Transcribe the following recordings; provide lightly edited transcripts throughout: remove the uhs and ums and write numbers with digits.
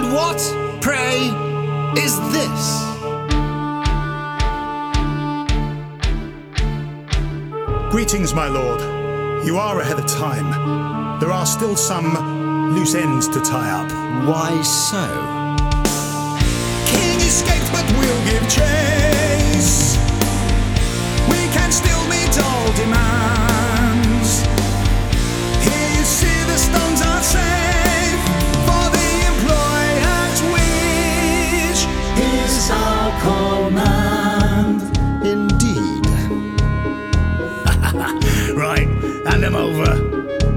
what, pray, is this? Greetings, my lord. You are ahead of time. There are still some loose ends to tie up. Why so? King escaped, but we'll give chase. We can still meet all demands. Here you see the stones are safe for the employer's wish. Is our command. Indeed. Right, hand them over.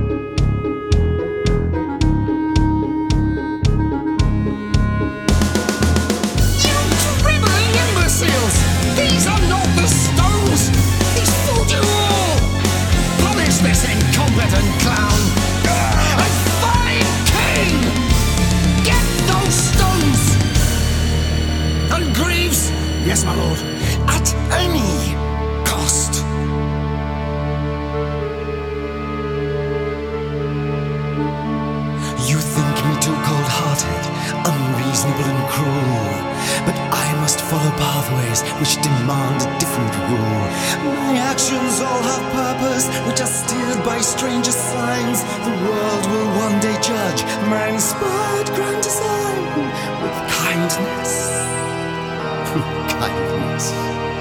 These are not the stones! He's fooled you all! Punish this incompetent clown! A fine king! Get those stones! And Greaves, Yes, my lord. at any cost. You think me too cold-hearted, unreasonable and cruel, but I must follow pathways which demand a different rule. My actions all have purpose, which are steered by stranger signs. The world will one day judge my inspired grand design with kindness. Kindness.